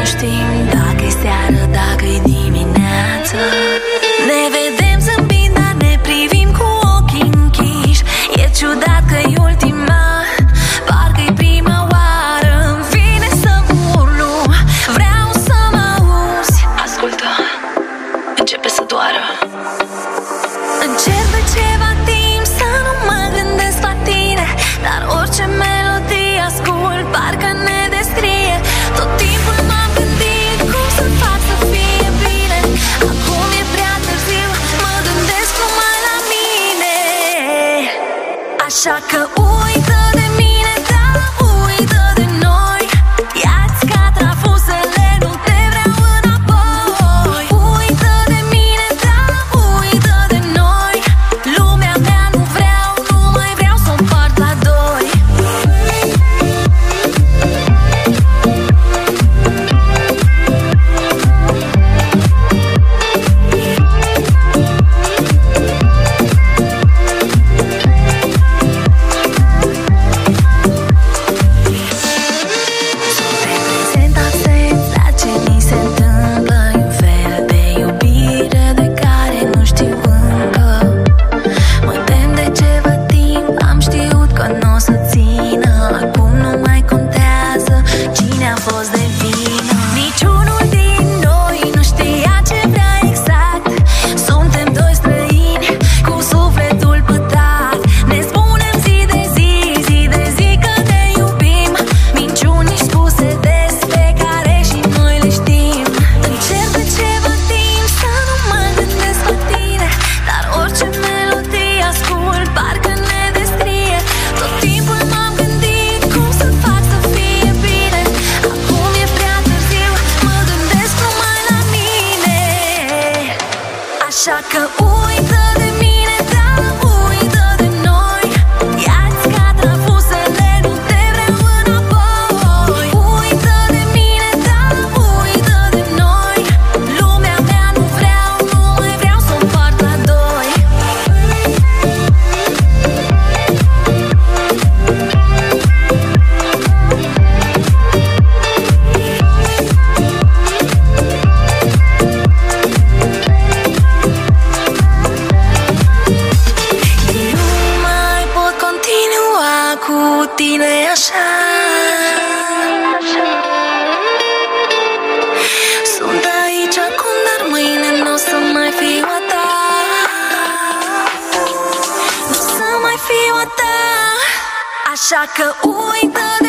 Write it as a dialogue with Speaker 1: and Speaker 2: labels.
Speaker 1: știm dacă-i seară, dacă-i dimineață. Ne vedem zâmbind, dar ne privim cu ochii închiși. E ciudat că-i ultima, parcă-i prima oară. Îmi vine să urlu, vreau să mă auzi. Ascultă, începe să doară. Încerc de ceva timp să nu mă gândesc la tine, dar orice melodie ascult parcă ne descrie. Tot timpul m-am gândit cum să fac să fie bine. Acum e prea târziu, mă gândesc numai la mine. Așa că uită de mine, da, uită de noi. Ia-ți catrafusele, nu te vreau înapoi. Uită de mine, da, uită de noi. Lumea mea nu vreau, nu mai vreau să o împart la doi. Așa că uită de mine, da, uită de noi. Ia-ți catrafusele, nu te vreau înapoi. Uită de mine, da, uită de noi. Lumea mea nu vreau, nu mai vreau să o împart la doi. Cu tine așa, sunt aici acum, dar mâine n-o să mai fiu a ta. N-o să mai fiu a ta. Așa că uită de